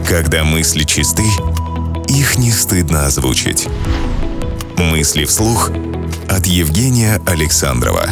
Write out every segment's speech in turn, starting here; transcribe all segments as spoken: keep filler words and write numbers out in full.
Когда мысли чисты, их не стыдно озвучить. Мысли вслух от Евгения Александрова.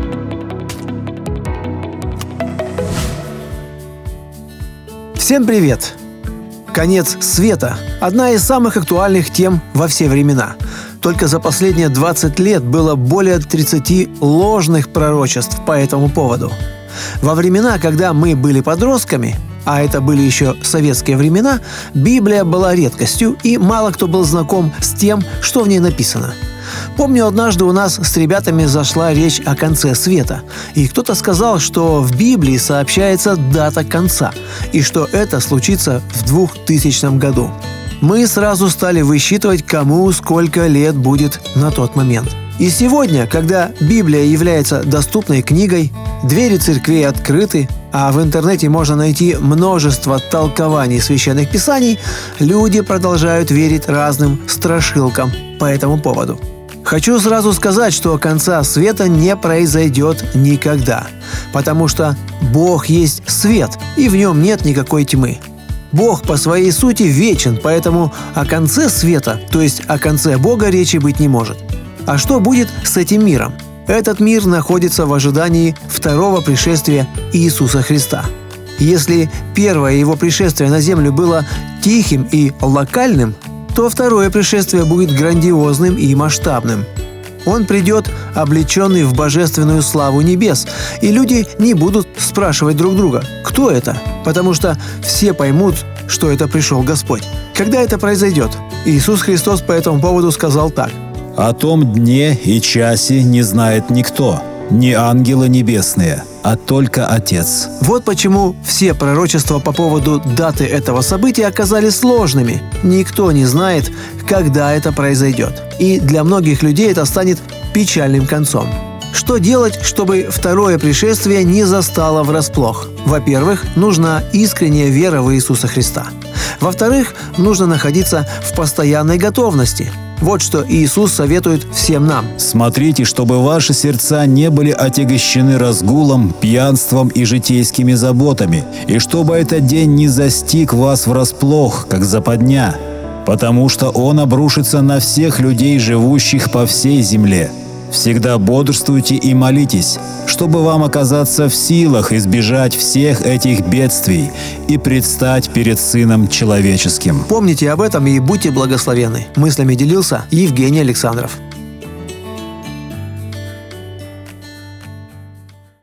Всем привет! Конец света – одна из самых актуальных тем во все времена. Только за последние двадцать лет было более тридцати ложных пророчеств по этому поводу. Во времена, когда мы были подростками, а это были еще советские времена, Библия была редкостью, и мало кто был знаком с тем, что в ней написано. Помню, однажды у нас с ребятами зашла речь о конце света, и кто-то сказал, что в Библии сообщается дата конца, и что это случится в двухтысячном году. Мы сразу стали высчитывать, кому сколько лет будет на тот момент. И сегодня, когда Библия является доступной книгой, двери церквей открыты, а в интернете можно найти множество толкований священных писаний, люди продолжают верить разным страшилкам по этому поводу. Хочу сразу сказать, что конца света не произойдет никогда, потому что Бог есть свет, и в нем нет никакой тьмы. Бог по своей сути вечен, поэтому о конце света, то есть о конце Бога, речи быть не может. А что будет с этим миром? Этот мир находится в ожидании второго пришествия Иисуса Христа. Если первое его пришествие на землю было тихим и локальным, то второе пришествие будет грандиозным и масштабным. Он придет, облеченный в божественную славу небес, и люди не будут спрашивать друг друга, кто это, потому что все поймут, что это пришел Господь. Когда это произойдет? Иисус Христос по этому поводу сказал так: «О том дне и часе не знает никто, ни ангелы небесные, а только Отец». Вот почему все пророчества по поводу даты этого события оказались сложными. Никто не знает, когда это произойдет. И для многих людей это станет печальным концом. Что делать, чтобы второе пришествие не застало врасплох? Во-первых, нужна искренняя вера в Иисуса Христа. Во-вторых, нужно находиться в постоянной готовности. Вот что Иисус советует всем нам. «Смотрите, чтобы ваши сердца не были отягощены разгулом, пьянством и житейскими заботами, и чтобы этот день не застиг вас врасплох, как западня, потому что он обрушится на всех людей, живущих по всей земле. Всегда бодрствуйте и молитесь, чтобы вам оказаться в силах избежать всех этих бедствий и предстать перед Сыном Человеческим». Помните об этом и будьте благословенны. Мыслями делился Евгений Александров.